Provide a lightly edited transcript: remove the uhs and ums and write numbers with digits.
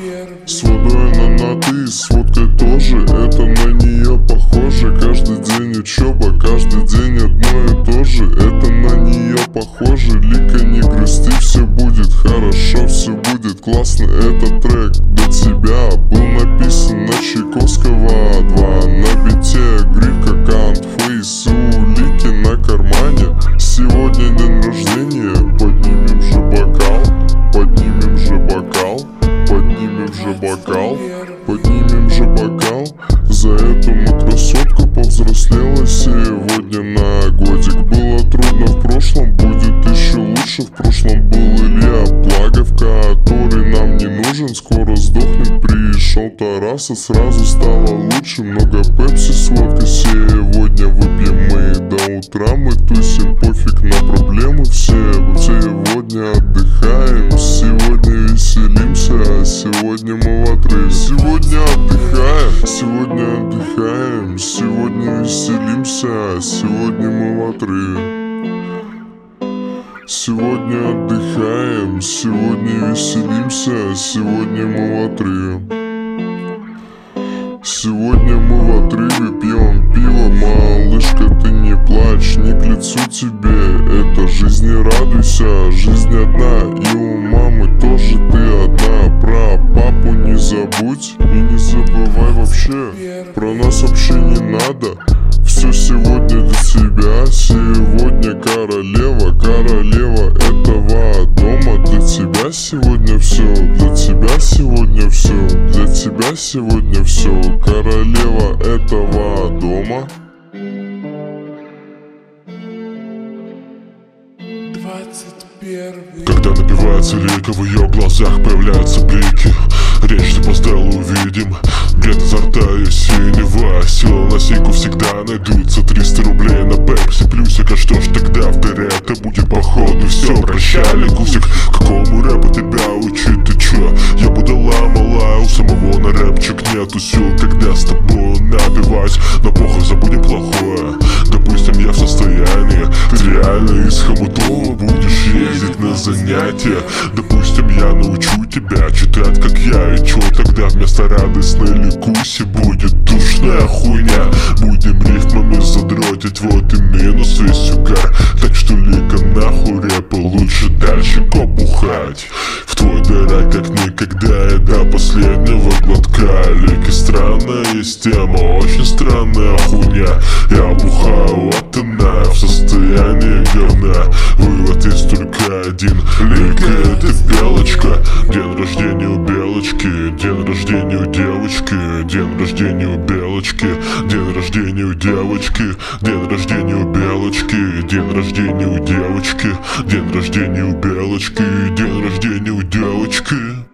С водой она на ты, с водкой тоже, это на нее похоже. Каждый день учеба, каждый день одно и то же, это на нее похоже. Лика, не грусти, все будет хорошо, все будет классно. Этот трек для тебя был написан на Чайковского 2. На бите гриф аккаунт фейс у Лики на кармане. Сегодня день рождения, поднимем же бокал, поднимем же бокал, поднимем же бокал, поднимем же бокал. За эту мы красотку повзрослела сегодня на годик. Было трудно в прошлом, будет еще лучше. В прошлом был Илья Плагов, который нам не нужен. Скоро сдохнет, пришел Тараса, сразу стало лучше. Много пепси с водкой сегодня выпьем мы до утра. Мы тусим, пофиг на проблемы все. Сегодня отдыхаем, сегодня веселимся. Сегодня мы в отрыве. Сегодня отдыхаем, сегодня отдыхаем, сегодня веселимся. Сегодня мы в отрыве. Сегодня отдыхаем, сегодня веселимся. Сегодня мы в отрыве. Сегодня мы в отрыве, пьем пиво. Малышка, ты не плачь, не к лицу тебе это жизнь, не радуйся. Жизнь одна, и у мамы тоже ты одна. Про папу не забудь и не забывай вообще. Про нас вообще не надо, все сегодня для тебя. Сегодня королева, королева этого дома. Для тебя сегодня все, для тебя сегодня все, для тебя сегодня все. Королева этого дома. 21. Когда напивается Лика, в ее глазах появляются блики. Речь ты поставил, увидим. Бред изо рта ее синего. Сила на сику всегда найдутся. 300 рублей на пепси плюсик. А что ж тогда в дыре это будет походу все. Прощали, Гусик, какому рэпу тебя учить, ты чё? Я будала малая, у самого на рэпчик нету сил. Когда с тобой набивать, но похуй, забудем плохое. Допустим, я в состоянии, ты реально из Хомутова будешь ездить на занятия. Допустим, я научу тебя читать как я. И чё тогда вместо радостной ликуси будет душная хуйня? Будем рифмами задротить, вот и минус весь угар. Так что Лика нахуй рэпа, лучше дальше бухать. В твой дыра как никогда и до последнего глотка. Лики странная есть тема, очень странная хуйня. Я бухаю, вот она в состоянии говна. Вывод есть только один: Лика это белочка. День рождения у белочки, день рождения у девочки, день рождения у белочки, день рождения у девочки, день рождения у белочки, день рождения у девочки, день рождения у белочки, день рождения у девочки.